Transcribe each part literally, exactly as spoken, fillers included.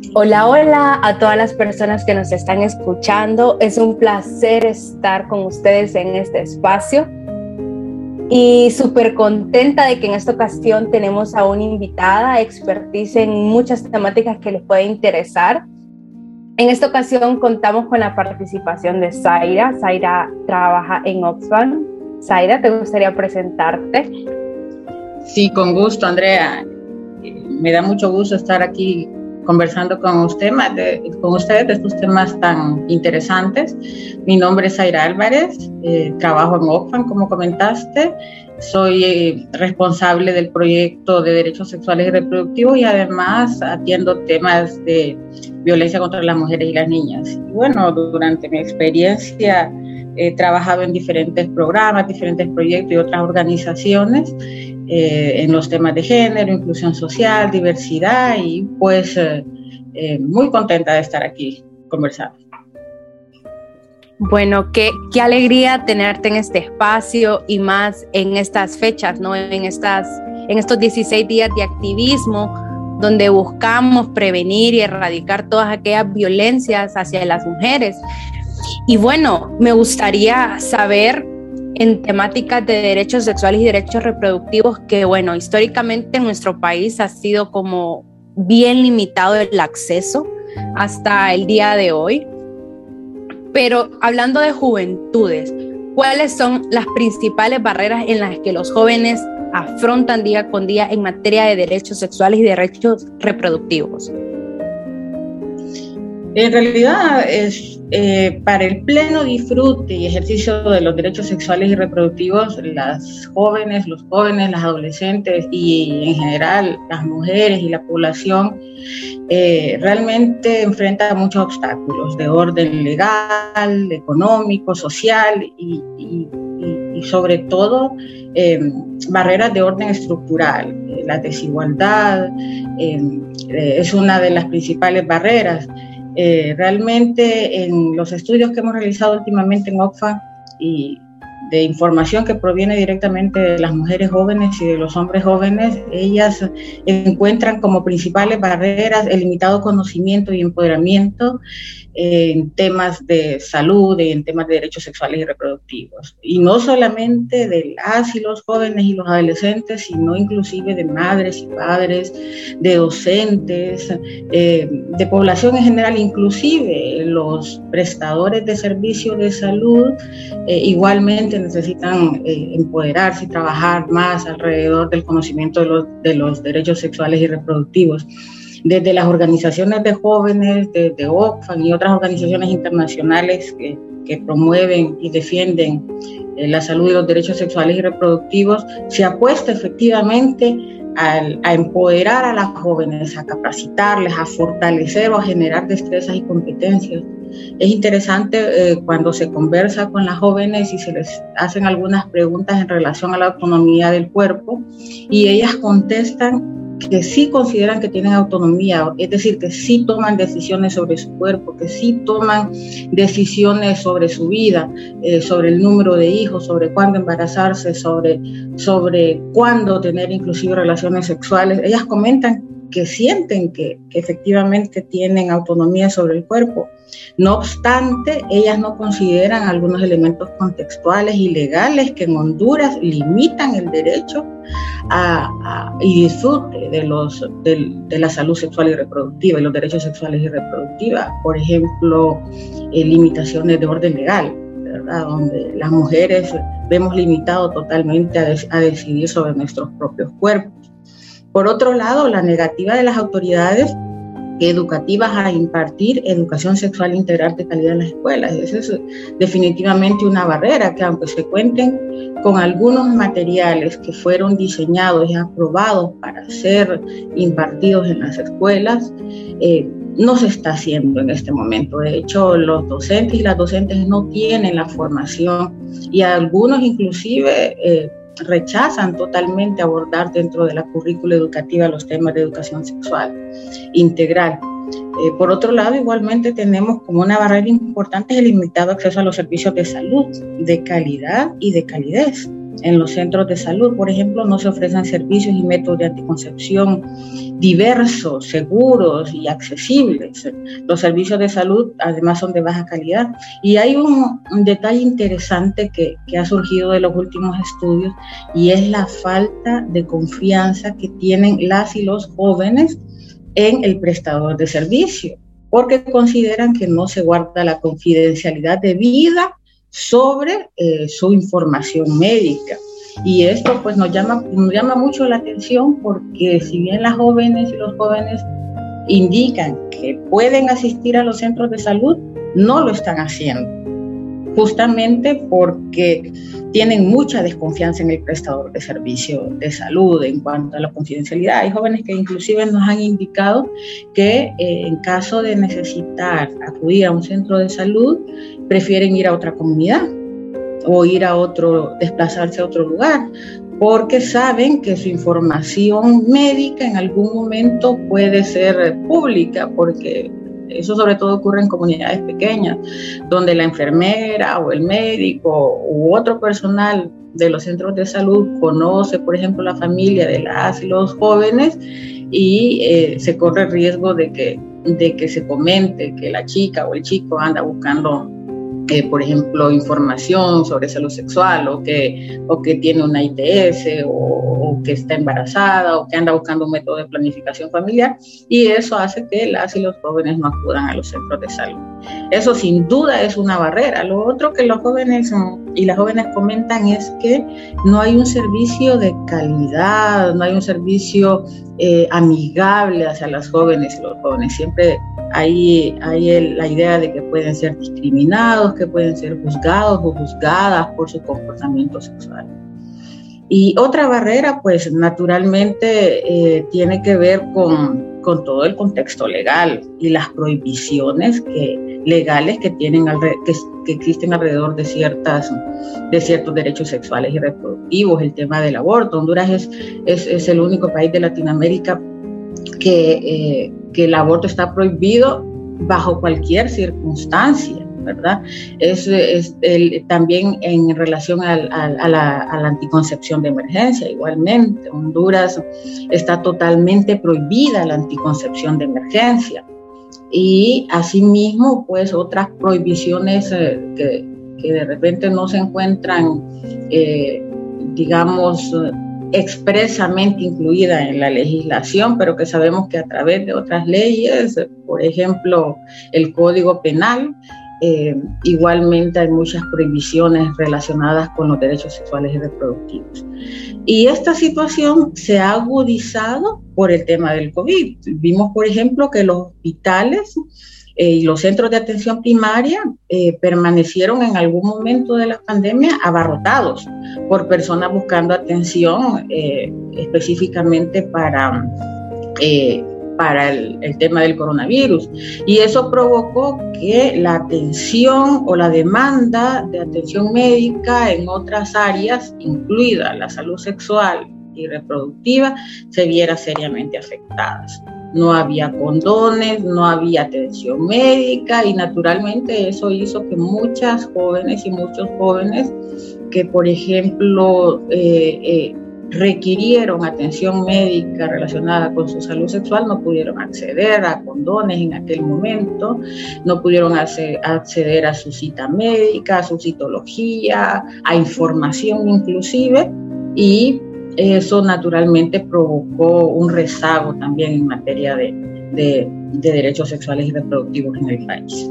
Hola, hola a todas las personas que nos están escuchando. Es un placer estar con ustedes en este espacio y súper contenta de que en esta ocasión tenemos a una invitada, expertise en muchas temáticas que les puede interesar. En esta ocasión contamos con la participación de Zaira. Zaira trabaja en Oxfam. Zaira, ¿te gustaría presentarte? Sí, con gusto, Andrea. Me da mucho gusto estar aquí conversando con, usted, de, con ustedes de estos temas tan interesantes. Mi nombre es Zaira Álvarez, eh, trabajo en Oxfam, como comentaste. Soy eh, responsable del proyecto de derechos sexuales y reproductivos y además atiendo temas de violencia contra las mujeres y las niñas. Y bueno, durante mi experiencia he trabajado en diferentes programas, diferentes proyectos y otras organizaciones eh, en los temas de género, inclusión social, diversidad y pues eh, eh, muy contenta de estar aquí conversando. Bueno, qué, qué alegría tenerte en este espacio y más en estas fechas, ¿no? En, estas, en estos dieciséis días de activismo donde buscamos prevenir y erradicar todas aquellas violencias hacia las mujeres. Y bueno, me gustaría saber en temáticas de derechos sexuales y derechos reproductivos que, bueno, históricamente en nuestro país ha sido como bien limitado el acceso hasta el día de hoy. Pero hablando de juventudes, ¿cuáles son las principales barreras en las que los jóvenes afrontan día con día en materia de derechos sexuales y derechos reproductivos? En realidad, es, eh, para el pleno disfrute y ejercicio de los derechos sexuales y reproductivos, las jóvenes, los jóvenes, las adolescentes y en general las mujeres y la población eh, realmente enfrentan muchos obstáculos de orden legal, económico, social y, y, y, y sobre todo eh, barreras de orden estructural. Eh, la desigualdad eh, eh, es una de las principales barreras. Eh, realmente en los estudios que hemos realizado últimamente en Oxfam y de información que proviene directamente de las mujeres jóvenes y de los hombres jóvenes, ellas encuentran como principales barreras el limitado conocimiento y empoderamiento en temas de salud y en temas de derechos sexuales y reproductivos. Y no solamente de las y los jóvenes y los adolescentes, sino inclusive de madres y padres, de docentes, eh, de población en general, inclusive los prestadores de servicios de salud eh, igualmente necesitan eh, empoderarse y trabajar más alrededor del conocimiento de los, de los derechos sexuales y reproductivos. Desde las organizaciones de jóvenes, desde Oxfam y otras organizaciones internacionales que, que promueven y defienden eh, la salud y los derechos sexuales y reproductivos, se apuesta efectivamente a, a empoderar a las jóvenes, a capacitarles, a fortalecer o a generar destrezas y competencias. Es interesante eh, cuando se conversa con las jóvenes y se les hacen algunas preguntas en relación a la autonomía del cuerpo y ellas contestan que sí consideran que tienen autonomía, es decir, que sí toman decisiones sobre su cuerpo, que sí toman decisiones sobre su vida, eh, sobre el número de hijos, sobre cuándo embarazarse, sobre, sobre cuándo tener inclusive relaciones sexuales. Ellas comentan que sienten que, que efectivamente tienen autonomía sobre el cuerpo. No obstante, ellas no consideran algunos elementos contextuales y legales que en Honduras limitan el derecho a, a, y disfrute de, los, de, de la salud sexual y reproductiva y los derechos sexuales y reproductivos. Por ejemplo, eh, limitaciones de orden legal, ¿verdad? Donde las mujeres vemos limitado totalmente a, de, a decidir sobre nuestros propios cuerpos. Por otro lado, la negativa de las autoridades educativas a impartir educación sexual integral de calidad en las escuelas. Esa es definitivamente una barrera que, aunque se cuenten con algunos materiales que fueron diseñados y aprobados para ser impartidos en las escuelas, eh, no se está haciendo en este momento. De hecho, los docentes y las docentes no tienen la formación y algunos inclusive eh, rechazan totalmente abordar dentro de la currícula educativa los temas de educación sexual integral. Eh, por otro lado, igualmente tenemos como una barrera importante el limitado acceso a los servicios de salud de calidad y de calidez. en los centros de salud. Por ejemplo, no se ofrecen servicios y métodos de anticoncepción diversos, seguros y accesibles. Los servicios de salud además son de baja calidad. Y hay un, un detalle interesante que, que ha surgido de los últimos estudios, y es la falta de confianza que tienen las y los jóvenes en el prestador de servicio, porque consideran que no se guarda la confidencialidad debida sobre eh, su información médica. Y esto pues nos llama, nos llama mucho la atención, porque si bien las jóvenes y los jóvenes indican que pueden asistir a los centros de salud, no lo están haciendo, justamente porque tienen mucha desconfianza en el prestador de servicio de salud en cuanto a la confidencialidad. Hay jóvenes que inclusive nos han indicado que eh, en caso de necesitar acudir a un centro de salud, prefieren ir a otra comunidad o ir a otro, desplazarse a otro lugar, porque saben que su información médica en algún momento puede ser pública, porque eso sobre todo ocurre en comunidades pequeñas, donde la enfermera o el médico u otro personal de los centros de salud conoce, por ejemplo, la familia de las y los jóvenes, y eh, se corre el riesgo de que, de que se comente que la chica o el chico anda buscando Eh, por ejemplo, información sobre salud sexual, o que, o que tiene una I T S, o, o que está embarazada, o que anda buscando un método de planificación familiar, y eso hace que las y los jóvenes no acudan a los centros de salud. Eso sin duda es una barrera. Lo otro que los jóvenes y las jóvenes comentan es que no hay un servicio de calidad, no hay un servicio eh, amigable hacia las jóvenes y los jóvenes. Siempre hay, hay el, la idea de que pueden ser discriminados, que pueden ser juzgados o juzgadas por su comportamiento sexual. Y otra barrera, pues naturalmente eh, tiene que ver con, con todo el contexto legal y las prohibiciones que, legales que, tienen alre, que, que existen alrededor de, ciertas, de ciertos derechos sexuales y reproductivos. El tema del aborto. Honduras es, es, es el único país de Latinoamérica que, eh, que el aborto está prohibido bajo cualquier circunstancia, ¿verdad? Es, es el, también en relación al, al, a, la, a la anticoncepción de emergencia, igualmente. Honduras está totalmente prohibida la anticoncepción de emergencia. Y asimismo, pues otras prohibiciones eh, que, que de repente no se encuentran, eh, digamos, expresamente incluida en la legislación, pero que sabemos que a través de otras leyes, por ejemplo, el Código Penal, eh, igualmente hay muchas prohibiciones relacionadas con los derechos sexuales y reproductivos. Y esta situación se ha agudizado por el tema del COVID. Vimos, por ejemplo, que los hospitales y eh, los centros de atención primaria eh, permanecieron en algún momento de la pandemia abarrotados por personas buscando atención eh, específicamente para, eh, para el, el tema del coronavirus. Y eso provocó que la atención o la demanda de atención médica en otras áreas, incluida la salud sexual y reproductiva, se viera seriamente afectadas. No había condones, no había atención médica, y naturalmente eso hizo que muchas jóvenes y muchos jóvenes que, por ejemplo, eh, eh, requirieron atención médica relacionada con su salud sexual no pudieron acceder a condones en aquel momento, no pudieron acceder a su cita médica, a su citología, a información inclusive, y eso naturalmente provocó un rezago también en materia de, de, de derechos sexuales y reproductivos en el país.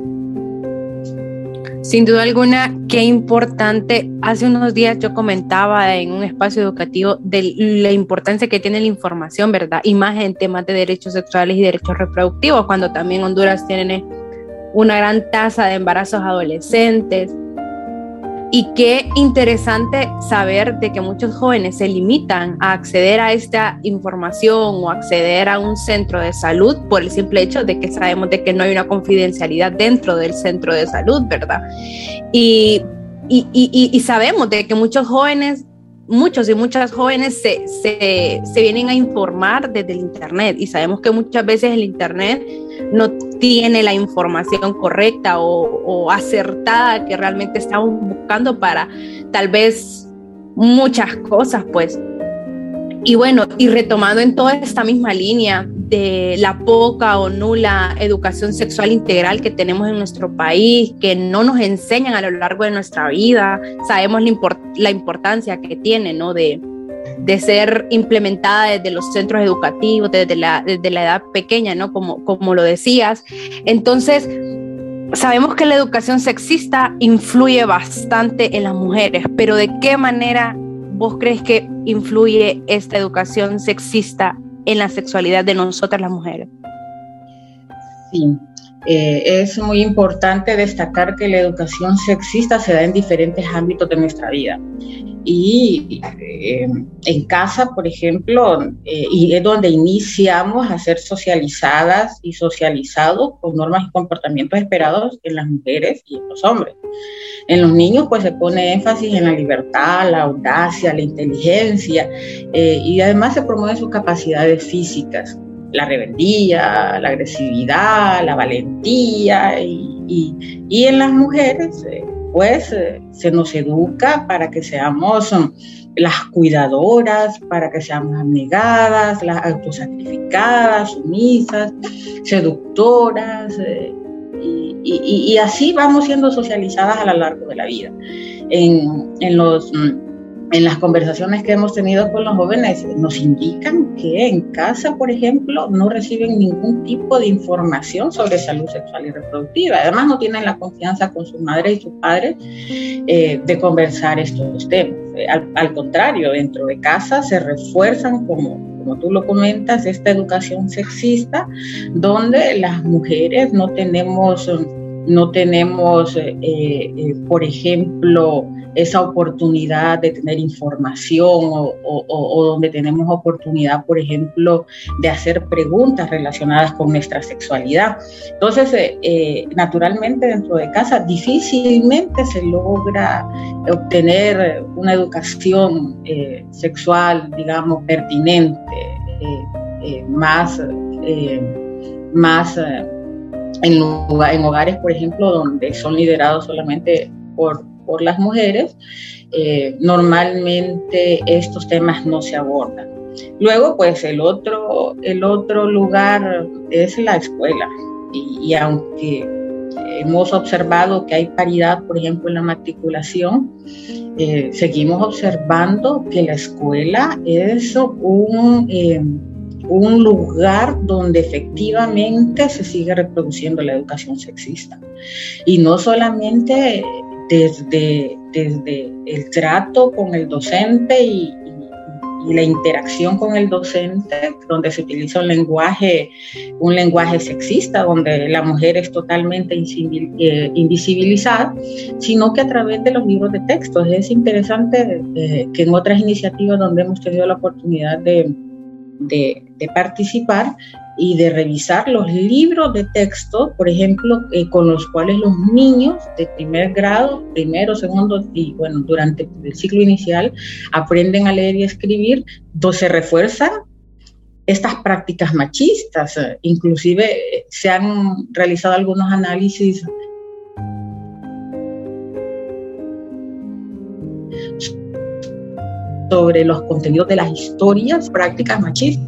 Sin duda alguna, qué importante. Hace unos días yo comentaba en un espacio educativo de la importancia que tiene la información, ¿verdad? Y más en temas de derechos sexuales y derechos reproductivos, cuando también Honduras tiene una gran tasa de embarazos adolescentes. Y qué interesante saber de que muchos jóvenes se limitan a acceder a esta información o acceder a un centro de salud por el simple hecho de que sabemos de que no hay una confidencialidad dentro del centro de salud, ¿verdad? Y, y, y, y sabemos de que muchos jóvenes, muchos y muchas jóvenes se, se, se vienen a informar desde el internet, y sabemos que muchas veces el internet no tiene la información correcta o, o acertada que realmente estamos buscando para tal vez muchas cosas, pues. Y bueno, y retomando en toda esta misma línea de la poca o nula educación sexual integral que tenemos en nuestro país, que no nos enseñan a lo largo de nuestra vida, sabemos la, import- la importancia que tiene, ¿no? De, de ser implementada desde los centros educativos, desde la, desde la edad pequeña, ¿no? Como, como lo decías. Entonces, sabemos que la educación sexista influye bastante en las mujeres, pero ¿de qué manera vos crees que influye esta educación sexista en la sexualidad de nosotras las mujeres? Sí, eh, es muy importante destacar que la educación sexista se da en diferentes ámbitos de nuestra vida. Y eh, en casa, por ejemplo, eh, y es donde iniciamos a ser socializadas y socializados con normas y comportamientos esperados en las mujeres y en los hombres. En los niños, pues se pone énfasis en la libertad, la audacia, la inteligencia, eh, y además se promueven sus capacidades físicas, la rebeldía, la agresividad, la valentía, y, y, y en las mujeres, eh, pues eh, se nos educa para que seamos um, las cuidadoras, para que seamos abnegadas, las autosacrificadas, sumisas, seductoras, eh, y, y, y así vamos siendo socializadas a lo largo de la vida. En, en los... En las conversaciones que hemos tenido con los jóvenes nos indican que en casa, por ejemplo, no reciben ningún tipo de información sobre salud sexual y reproductiva. Además, no tienen la confianza con sus madres y sus padres eh, de conversar estos temas. Eh, al, al contrario, dentro de casa se refuerzan, como, como tú lo comentas, esta educación sexista, donde las mujeres no tenemos, no tenemos eh, eh, por ejemplo, esa oportunidad de tener información o, o, o donde tenemos oportunidad, por ejemplo, de hacer preguntas relacionadas con nuestra sexualidad. Entonces, eh, eh, naturalmente dentro de casa difícilmente se logra obtener una educación eh, sexual, digamos, pertinente, eh, eh, más, eh, más eh, en, lugar, en hogares, por ejemplo, donde son liderados solamente por por las mujeres, eh, normalmente estos temas no se abordan. Luego, pues el otro, el otro lugar es la escuela, y, y aunque hemos observado que hay paridad, por ejemplo, en la matriculación, eh, seguimos observando que la escuela es un, eh, un lugar donde efectivamente se sigue reproduciendo la educación sexista. Y no solamente Desde, desde el trato con el docente y, y, y la interacción con el docente, donde se utiliza un lenguaje, un lenguaje sexista, donde la mujer es totalmente invisibilizada, sino que a través de los libros de textos. Es interesante eh, que en otras iniciativas donde hemos tenido la oportunidad de, de, de participar y de revisar los libros de texto, por ejemplo, eh, con los cuales los niños de primer grado, primero, segundo y bueno, durante el ciclo inicial aprenden a leer y escribir, donde se refuerzan estas prácticas machistas. Inclusive eh, se han realizado algunos análisis sobre los contenidos de las historias, prácticas machistas.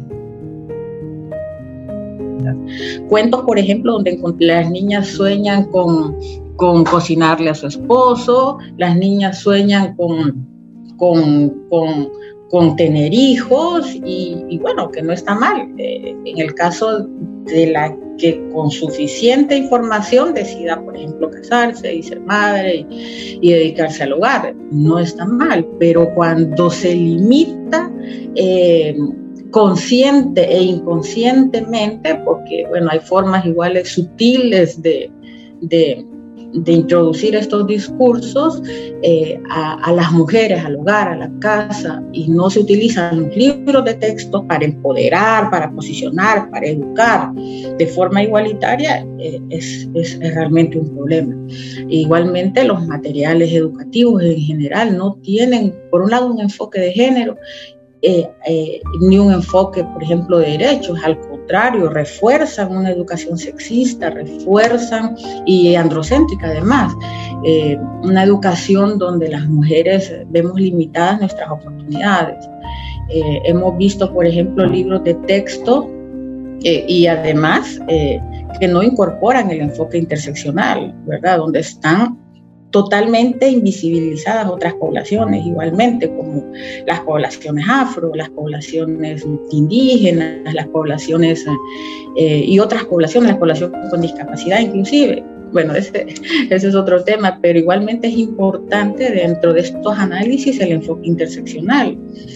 Cuentos, por ejemplo, donde las niñas sueñan con, con cocinarle a su esposo, las niñas sueñan con, con, con, con tener hijos, y, y bueno, que no está mal. Eh, en el caso de la que con suficiente información decida, por ejemplo, casarse y ser madre y, y dedicarse al hogar, no está mal, pero cuando se limita eh, consciente e inconscientemente, porque bueno, hay formas iguales sutiles de, de, de introducir estos discursos eh, a, a las mujeres, al hogar, a la casa, y no se utilizan los libros de texto para empoderar, para posicionar, para educar de forma igualitaria, eh, es, es, es realmente un problema. Igualmente, los materiales educativos en general no tienen, por un lado, un enfoque de género, eh, eh, ni un enfoque, por ejemplo, de derechos. Al contrario, refuerzan una educación sexista, refuerzan y androcéntrica además, eh, una educación donde las mujeres vemos limitadas nuestras oportunidades. Eh, hemos visto, por ejemplo, libros de texto eh, y además eh, que no incorporan el enfoque interseccional, ¿verdad? Donde están totalmente invisibilizadas otras poblaciones, igualmente como las poblaciones afro, las poblaciones indígenas, las poblaciones eh, y otras poblaciones, las poblaciones con discapacidad inclusive. Bueno, ese, ese es otro tema, pero igualmente es importante dentro de estos análisis el enfoque interseccional.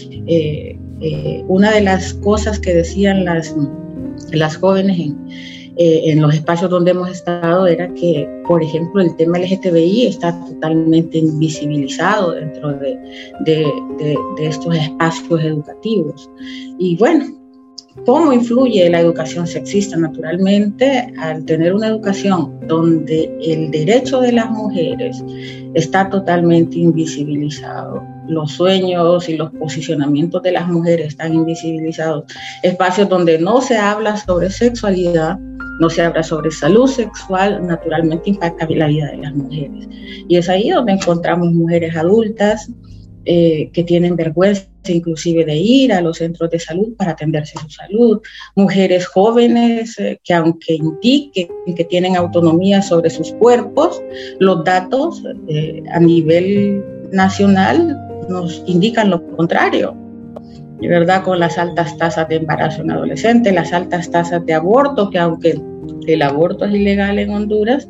Eh, eh, una de las cosas que decían las, las jóvenes en, eh, en los espacios donde hemos estado era que, por ejemplo, el tema L G T B I está totalmente invisibilizado dentro de, de, de, de estos espacios educativos. Y bueno, ¿cómo influye la educación sexista? Naturalmente, al tener una educación donde el derecho de las mujeres está totalmente invisibilizado, los sueños y los posicionamientos de las mujeres están invisibilizados, espacios donde no se habla sobre sexualidad, no se habla sobre salud sexual, naturalmente impacta la vida de las mujeres. Y es ahí donde encontramos mujeres adultas eh, que tienen vergüenza inclusive de ir a los centros de salud para atenderse su salud, mujeres jóvenes eh, que aunque indiquen que tienen autonomía sobre sus cuerpos, los datos eh, a nivel nacional nos indican lo contrario, de verdad, con las altas tasas de embarazo en adolescentes, las altas tasas de aborto, que aunque el aborto es ilegal en Honduras,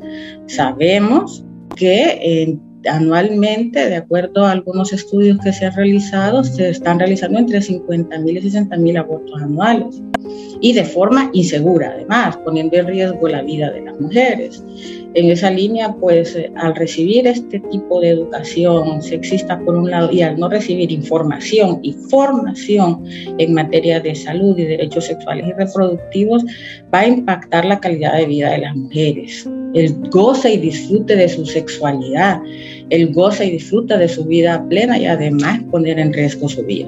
sabemos que eh, anualmente, de acuerdo a algunos estudios que se han realizado, se están realizando entre cincuenta mil y sesenta mil abortos anuales y de forma insegura, además, poniendo en riesgo la vida de las mujeres. En esa línea, pues, al recibir este tipo de educación sexista por un lado y al no recibir información y formación en materia de salud y derechos sexuales y reproductivos, va a impactar la calidad de vida de las mujeres, el goce y disfrute de su sexualidad, el goce y disfrute de su vida plena y además poner en riesgo su vida.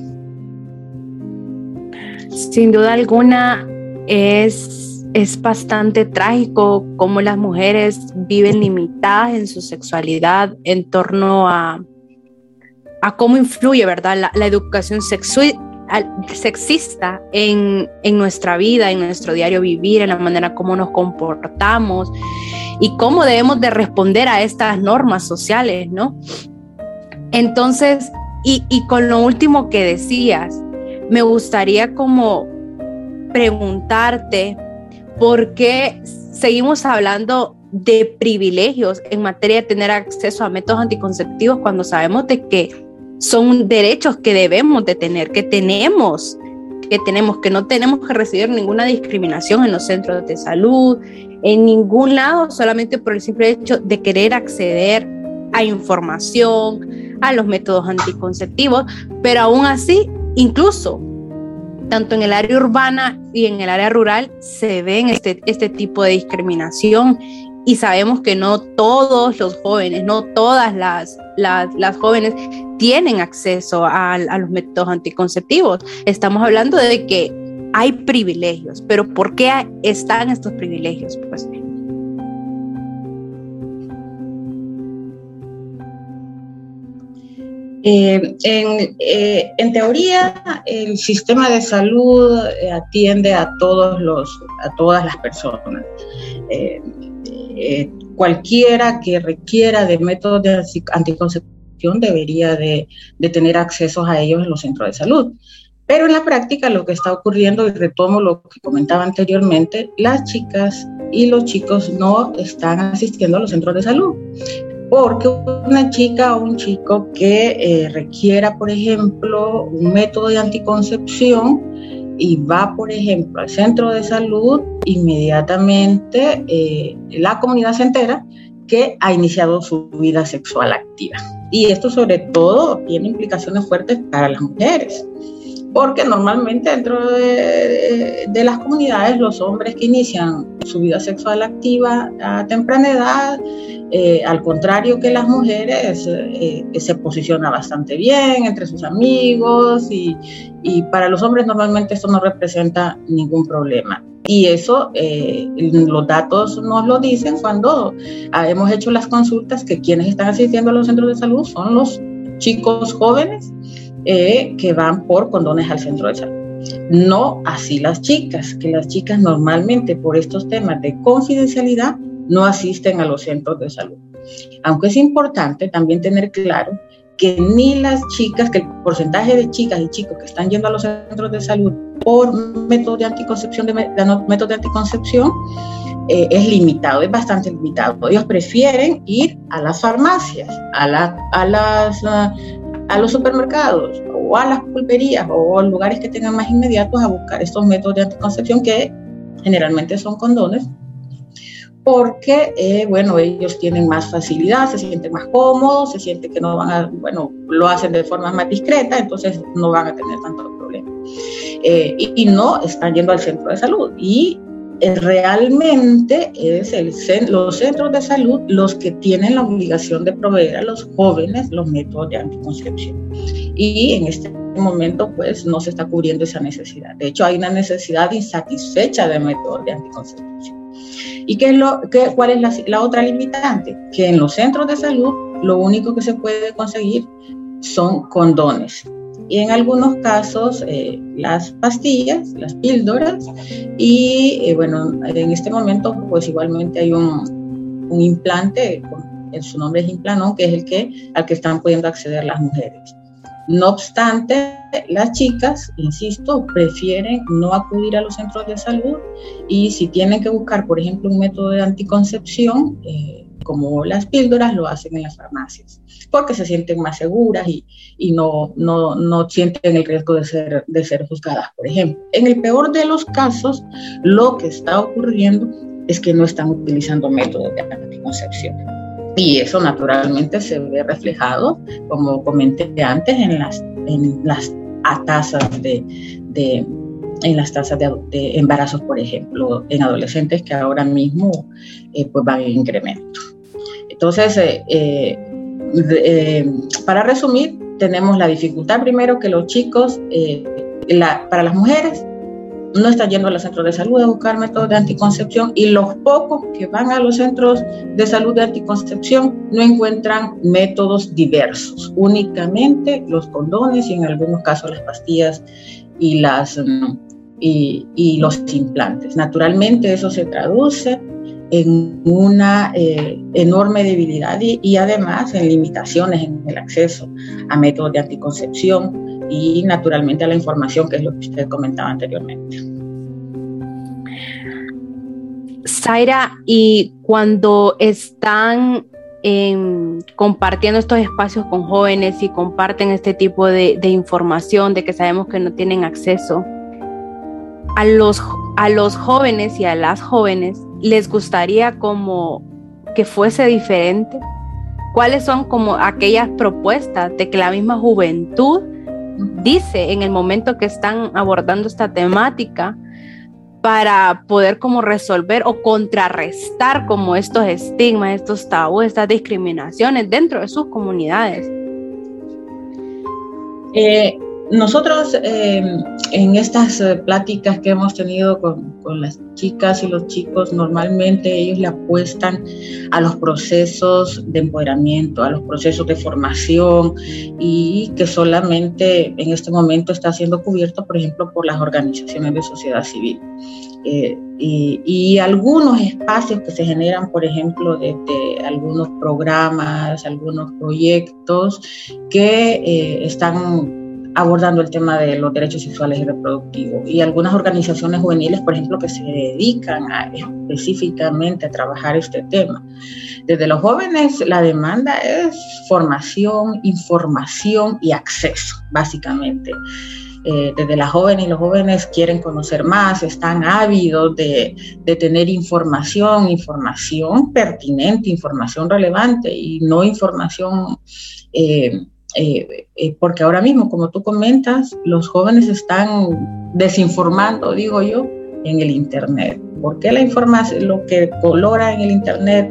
Sin duda alguna es, es bastante trágico cómo las mujeres viven limitadas en su sexualidad en torno a, a cómo influye, ¿verdad?, la, la educación sexual sexista en, en nuestra vida, en nuestro diario vivir, en la manera como nos comportamos y cómo debemos de responder a estas normas sociales, ¿no? Entonces, y, y con lo último que decías, me gustaría como preguntarte por qué seguimos hablando de privilegios en materia de tener acceso a métodos anticonceptivos cuando sabemos de que son derechos que debemos de tener, que tenemos, que tenemos, que no tenemos que recibir ninguna discriminación en los centros de salud, en ningún lado, solamente por el simple hecho de querer acceder a información, a los métodos anticonceptivos, pero aún así, incluso, tanto en el área urbana y en el área rural, se ven este, este tipo de discriminación. Y sabemos que no todos los jóvenes, no todas las, las, las jóvenes tienen acceso a, a los métodos anticonceptivos. Estamos hablando de que hay privilegios, pero ¿por qué están estos privilegios? Pues, eh, en, eh, en teoría, el sistema de salud atiende a todos los, a todas las personas. Eh, Eh, cualquiera que requiera de métodos de anticoncepción debería de, de tener acceso a ellos en los centros de salud. Pero en la práctica lo que está ocurriendo, y retomo lo que comentaba anteriormente, las chicas y los chicos no están asistiendo a los centros de salud. Porque una chica o un chico que eh, requiera, por ejemplo, un método de anticoncepción y va, por ejemplo, al centro de salud, inmediatamente eh, la comunidad se entera que ha iniciado su vida sexual activa. Y esto sobre todo tiene implicaciones fuertes para las mujeres, porque normalmente dentro de, de las comunidades los hombres que inician su vida sexual activa a temprana edad, eh, al contrario que las mujeres, eh, se posiciona bastante bien entre sus amigos y, y para los hombres normalmente esto no representa ningún problema. Y eso eh, los datos nos lo dicen cuando hemos hecho las consultas, que quienes están asistiendo a los centros de salud son los chicos jóvenes eh, que van por condones al centro de salud. No así las chicas, que las chicas normalmente por estos temas de confidencialidad no asisten a los centros de salud. Aunque es importante también tener claro que ni las chicas, que el porcentaje de chicas y chicos que están yendo a los centros de salud por métodos de anticoncepción, de, de métodos de anticoncepción eh, es limitado, es bastante limitado. Ellos prefieren ir a las farmacias, a, la, a, las, uh, a los supermercados o a las pulperías o lugares que tengan más inmediatos a buscar estos métodos de anticoncepción que generalmente son condones, porque, eh, bueno, ellos tienen más facilidad, se sienten más cómodos, se sienten que no van a, bueno, lo hacen de forma más discreta, entonces no van a tener tantos problemas. Eh, y, y no están yendo al centro de salud. Y eh, realmente es el, los centros de salud los que tienen la obligación de proveer a los jóvenes los métodos de anticoncepción. Y en este momento, pues, no se está cubriendo esa necesidad. De hecho, hay una necesidad insatisfecha de métodos de anticoncepción. ¿Y qué es lo, qué, cuál es la, la otra limitante? Que en los centros de salud lo único que se puede conseguir son condones. Y en algunos casos eh, las pastillas, las píldoras. Y eh, bueno, en este momento pues igualmente hay un, un implante, su nombre es Implanon, que es el que, al que están pudiendo acceder las mujeres. No obstante, las chicas, insisto, prefieren no acudir a los centros de salud y si tienen que buscar, por ejemplo, un método de anticoncepción, eh, como las píldoras, lo hacen en las farmacias, porque se sienten más seguras y, y no, no, no sienten el riesgo de ser, de ser juzgadas, por ejemplo. En el peor de los casos, lo que está ocurriendo es que no están utilizando métodos de anticoncepción. Y eso naturalmente se ve reflejado, como comenté antes, en las, en las tasas de, de, en las tasas de, de embarazos, por ejemplo, en adolescentes que ahora mismo eh, pues van en incremento. Entonces, eh, eh, eh, para resumir, tenemos la dificultad primero que los chicos, eh, la, para las mujeres, no están yendo a los centros de salud a buscar métodos de anticoncepción y los pocos que van a los centros de salud de anticoncepción no encuentran métodos diversos, únicamente los condones y en algunos casos las pastillas y, las, y, y los implantes. Naturalmente eso se traduce en una eh, enorme debilidad y, y además en limitaciones en el acceso a métodos de anticoncepción y naturalmente a la información, que es lo que usted comentaba anteriormente. Zaira, y cuando están eh, compartiendo estos espacios con jóvenes y comparten este tipo de, de información de que sabemos que no tienen acceso, a los, a los jóvenes y a las jóvenes les gustaría como que fuese diferente. ¿Cuáles son como aquellas propuestas de que la misma juventud dice en el momento que están abordando esta temática para poder como resolver o contrarrestar como estos estigmas, estos tabúes, estas discriminaciones dentro de sus comunidades? Eh, nosotros eh, en estas eh, pláticas que hemos tenido con, con las chicas y los chicos, normalmente ellos le apuestan a los procesos de empoderamiento, a los procesos de formación y que solamente en este momento está siendo cubierto, por ejemplo, por las organizaciones de sociedad civil. Eh, y, y algunos espacios que se generan, por ejemplo, desde algunos programas, algunos proyectos que eh, están abordando el tema de los derechos sexuales y reproductivos y algunas organizaciones juveniles, por ejemplo, que se dedican a, específicamente a trabajar este tema. Desde los jóvenes la demanda es formación, información y acceso, básicamente. Eh, desde las jóvenes y los jóvenes quieren conocer más, están ávidos de, de tener información, información pertinente, información relevante y no información eh, eh, eh, porque ahora mismo, como tú comentas, los jóvenes están desinformando, digo yo, en el Internet. ¿Por qué la información, lo que colora en el Internet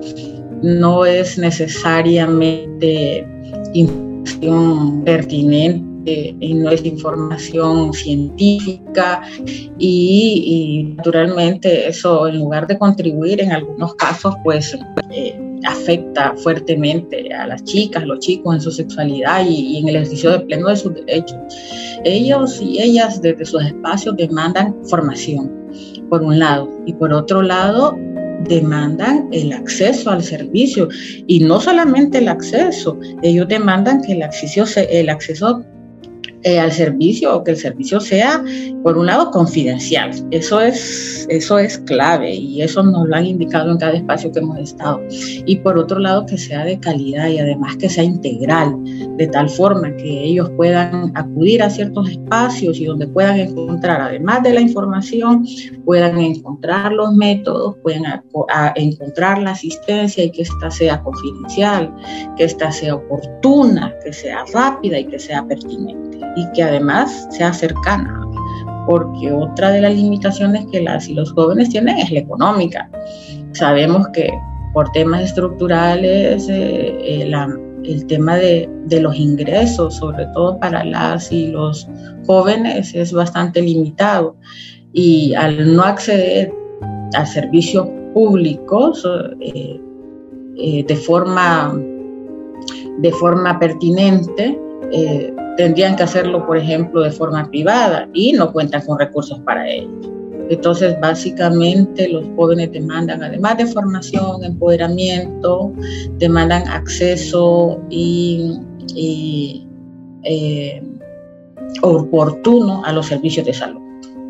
no es necesariamente información pertinente y no es información científica y, y naturalmente eso, en lugar de contribuir en algunos casos, pues eh, afecta fuertemente a las chicas, los chicos en su sexualidad y, y en el ejercicio de pleno de sus derechos? Ellos y ellas desde sus espacios demandan formación, por un lado, y por otro lado demandan el acceso al servicio, y no solamente el acceso, ellos demandan que el acceso, el acceso Eh, al servicio, o que el servicio sea, por un lado, confidencial. Eso es, eso es clave y eso nos lo han indicado en cada espacio que hemos estado. Y por otro lado, que sea de calidad y además que sea integral, de tal forma que ellos puedan acudir a ciertos espacios y donde puedan encontrar, además de la información, puedan encontrar los métodos, puedan a, a encontrar la asistencia y que ésta sea confidencial, que ésta sea oportuna, que sea rápida y que sea pertinente. Y que además sea cercana, porque otra de las limitaciones que las y los jóvenes tienen es la económica. Sabemos que por temas estructurales eh, eh, la, el tema de, de los ingresos, sobre todo para las y los jóvenes, es bastante limitado, y al no acceder a servicios públicos eh, eh, de forma, de forma pertinente, eh, tendrían que hacerlo, por ejemplo, de forma privada y no cuentan con recursos para ello. Entonces, básicamente, los jóvenes demandan, además de formación, empoderamiento, demandan acceso y, y eh, oportuno a los servicios de salud.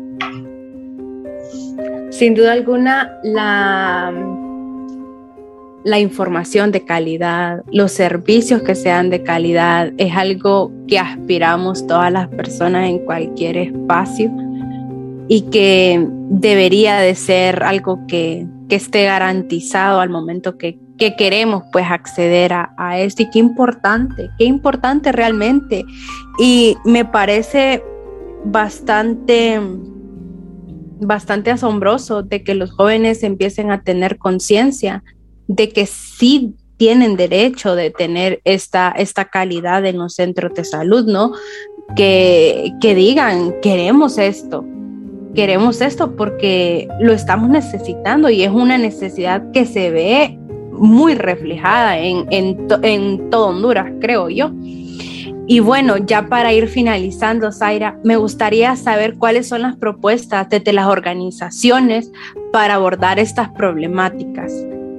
Sin duda alguna, la... la información de calidad, los servicios que sean de calidad, es algo que aspiramos todas las personas en cualquier espacio y que debería de ser algo que, que esté garantizado al momento que, que queremos pues acceder a, a esto. Y qué importante, qué importante realmente. Y me parece bastante... bastante asombroso de que los jóvenes empiecen a tener conciencia de que sí tienen derecho de tener esta, esta calidad en los centros de salud, ¿no? Que, que digan, queremos esto, queremos esto porque lo estamos necesitando y es una necesidad que se ve muy reflejada en, en, en todo Honduras, creo yo. Y bueno, ya para ir finalizando, Zaira, me gustaría saber cuáles son las propuestas desde las organizaciones para abordar estas problemáticas.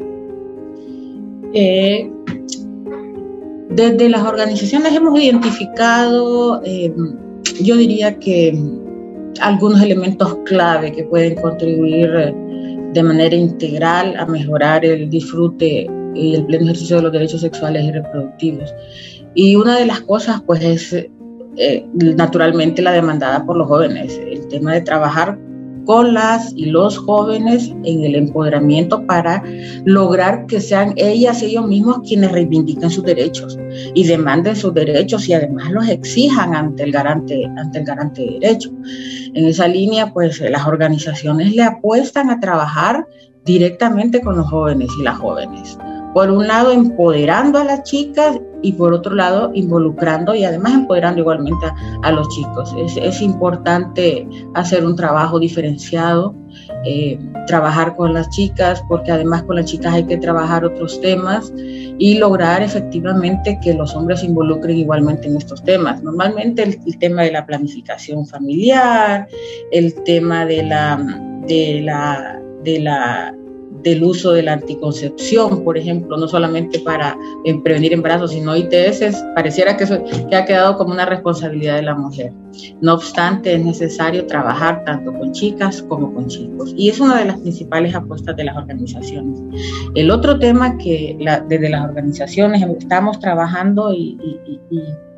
Eh, desde las organizaciones hemos identificado, eh, yo diría que algunos elementos clave que pueden contribuir de manera integral a mejorar el disfrute y el pleno ejercicio de los derechos sexuales y reproductivos. Y una de las cosas, pues, es eh, naturalmente la demandada por los jóvenes, el tema de trabajar con las y los jóvenes en el empoderamiento para lograr que sean ellas y ellos mismos quienes reivindiquen sus derechos y demanden sus derechos y además los exijan ante el garante, ante el garante de derechos. En esa línea, pues, las organizaciones le apuestan a trabajar directamente con los jóvenes y las jóvenes. Por un lado, empoderando a las chicas y por otro lado, involucrando y además empoderando igualmente a, a los chicos. Es, es importante hacer un trabajo diferenciado, eh, trabajar con las chicas, porque además con las chicas hay que trabajar otros temas y lograr efectivamente que los hombres se involucren igualmente en estos temas. Normalmente el, el tema de la planificación familiar, el tema de la, de la, de la del uso de la anticoncepción, por ejemplo, no solamente para eh, prevenir embarazos, sino I T S, pareciera que, eso, que ha quedado como una responsabilidad de la mujer. No obstante, es necesario trabajar tanto con chicas como con chicos, y es una de las principales apuestas de las organizaciones. El otro tema que la, desde las organizaciones estamos trabajando y, y, y,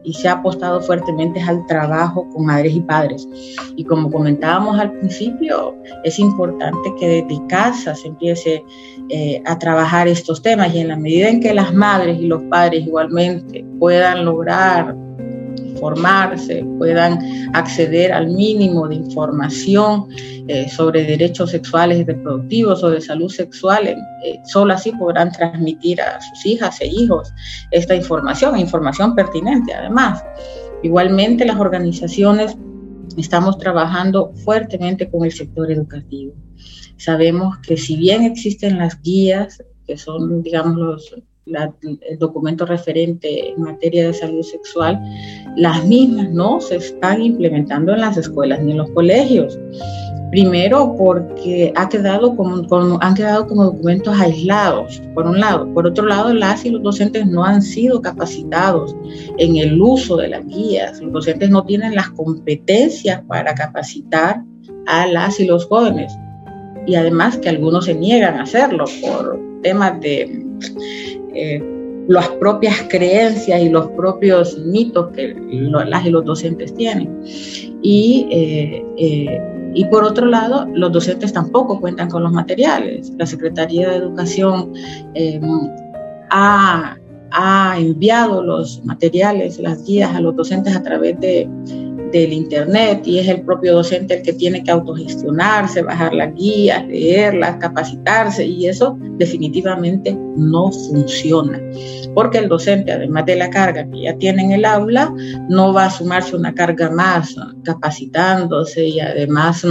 y se ha apostado fuertemente al trabajo con madres y padres. Y como comentábamos al principio, es importante que desde casa se empiece eh, a trabajar estos temas, y en la medida en que las madres y los padres igualmente puedan lograr formarse, puedan acceder al mínimo de información eh, sobre derechos sexuales y reproductivos o de salud sexual, eh, solo así podrán transmitir a sus hijas e hijos esta información, información pertinente además. Igualmente, las organizaciones estamos trabajando fuertemente con el sector educativo. Sabemos que si bien existen las guías, que son, digamos, los La, el documento referente en materia de salud sexual, las mismas no se están implementando en las escuelas ni en los colegios. Primero, porque ha quedado como, como, han quedado como documentos aislados, por un lado. Por otro lado, las y los docentes no han sido capacitados en el uso de las guías. Los docentes no tienen las competencias para capacitar a las y los jóvenes. Y además que algunos se niegan a hacerlo por temas de Eh, las propias creencias y los propios mitos que lo, las y los docentes tienen. Y, eh, eh, y por otro lado, los docentes tampoco cuentan con los materiales. La Secretaría de Educación eh, ha, ha enviado los materiales, las guías a los docentes a través de del internet, y es el propio docente el que tiene que autogestionarse, bajar las guías, leerlas, capacitarse, y eso definitivamente no funciona, porque el docente, además de la carga que ya tiene en el aula, no va a sumarse una carga más capacitándose y además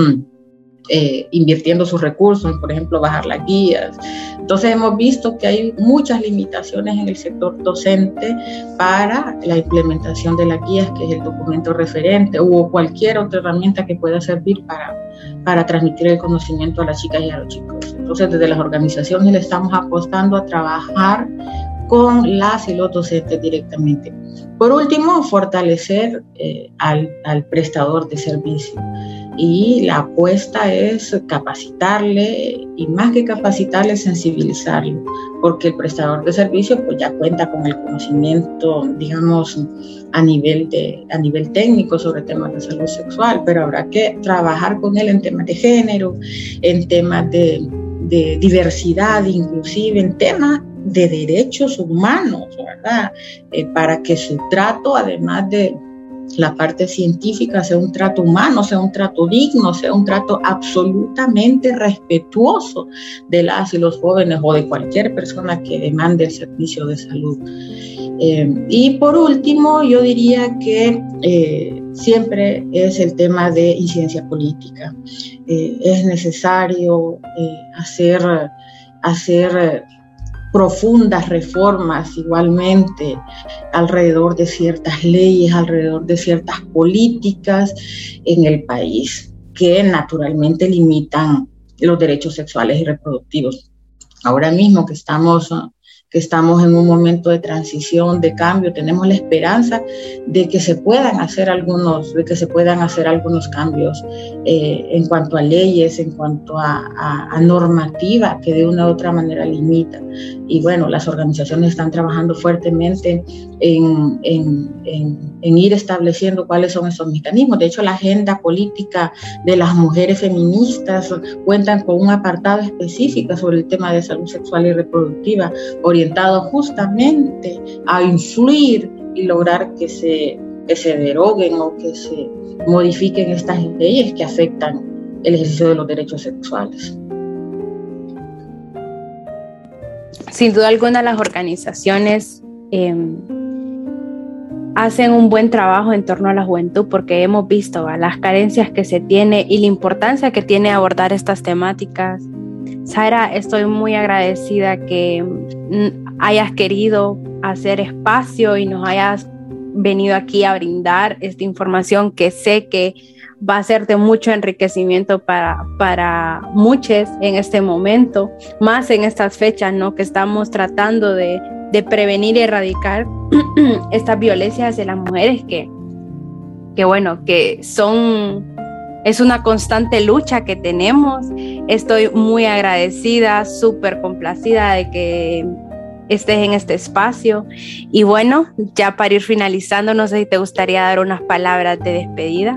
eh, invirtiendo sus recursos en, por ejemplo, bajar las guías. Entonces hemos visto que hay muchas limitaciones en el sector docente para la implementación de las guías, que es el documento referente, o cualquier otra herramienta que pueda servir para, para transmitir el conocimiento a las chicas y a los chicos. Entonces, desde las organizaciones le estamos apostando a trabajar con las y los docentes directamente. Por último, fortalecer eh, al, al prestador de servicio. Y la apuesta es capacitarle, y más que capacitarle, sensibilizarlo, porque el prestador de servicio pues ya cuenta con el conocimiento, digamos, a nivel, de, a nivel técnico sobre temas de salud sexual, pero habrá que trabajar con él en temas de género, en temas de, de diversidad, inclusive en temas de derechos humanos, ¿verdad? Eh, para que su trato, además de la parte científica, sea un trato humano, sea un trato digno, sea un trato absolutamente respetuoso de las y los jóvenes o de cualquier persona que demande el servicio de salud. Eh, y por último, yo diría que eh, siempre es el tema de incidencia política. Eh, es necesario eh, hacer, hacer profundas reformas igualmente alrededor de ciertas leyes, alrededor de ciertas políticas en el país que naturalmente limitan los derechos sexuales y reproductivos. Ahora mismo que estamos, que estamos en un momento de transición, de cambio, tenemos la esperanza de que se puedan hacer algunos, de que se puedan hacer algunos cambios eh, en cuanto a leyes, en cuanto a, a, a normativa que de una u otra manera limita. Y bueno, las organizaciones están trabajando fuertemente en, en, en, en ir estableciendo cuáles son esos mecanismos. De hecho, la agenda política de las mujeres feministas cuentan con un apartado específico sobre el tema de salud sexual y reproductiva, orientado justamente a influir y lograr que se, que se deroguen o que se modifiquen estas leyes que afectan el ejercicio de los derechos sexuales. Sin duda alguna, las organizaciones eh, hacen un buen trabajo en torno a la juventud, porque hemos visto ¿va? las carencias que se tiene y la importancia que tiene abordar estas temáticas. Zaira, estoy muy agradecida que hayas querido hacer espacio y nos hayas venido aquí a brindar esta información que sé que va a ser de mucho enriquecimiento para, para muchos en este momento, más en estas fechas, ¿no? Que estamos tratando de, de prevenir y erradicar estas violencias hacia las mujeres que, que bueno, que son, es una constante lucha que tenemos. Estoy muy agradecida, súper complacida de que estés en este espacio. Y bueno, ya para ir finalizando, no sé si te gustaría dar unas palabras de despedida.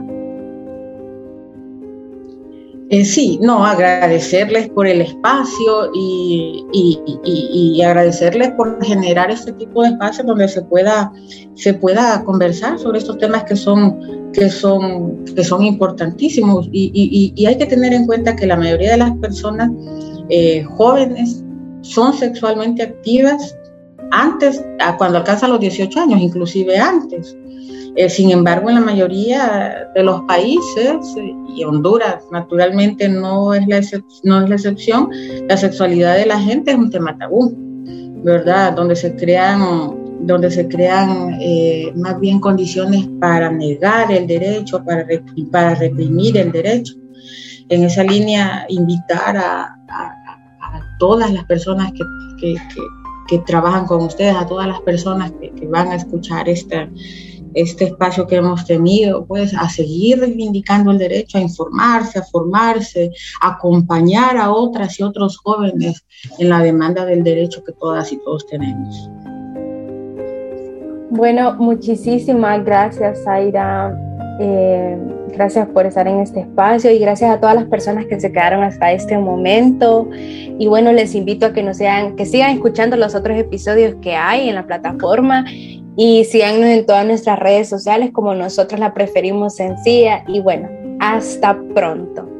Eh, sí, no, agradecerles por el espacio y, y, y, y agradecerles por generar este tipo de espacios donde se pueda, se pueda conversar sobre estos temas que son, que son, que son importantísimos. Y, y, y hay que tener en cuenta que la mayoría de las personas eh, jóvenes son sexualmente activas antes, cuando alcanzan los dieciocho años, inclusive antes. Eh, sin embargo, en la mayoría de los países, y Honduras naturalmente no es, la excep- no es la excepción, la sexualidad de la gente es un tema tabú, ¿verdad? Donde se crean, donde se crean eh, más bien condiciones para negar el derecho, para, reprimir, para reprimir el derecho. En esa línea, invitar a, a, a todas las personas que, que, que, que trabajan con ustedes, a todas las personas que, que van a escuchar esta este espacio que hemos tenido, pues a seguir reivindicando el derecho a informarse, a formarse, a acompañar a otras y otros jóvenes en la demanda del derecho que todas y todos tenemos. Bueno, muchísimas gracias, Zaira. Eh, gracias por estar en este espacio y gracias a todas las personas que se quedaron hasta este momento. Y bueno, les invito a que nos sean, que sigan escuchando los otros episodios que hay en la plataforma y síganos en todas nuestras redes sociales como nosotros la preferimos, sencilla. Y bueno, hasta pronto.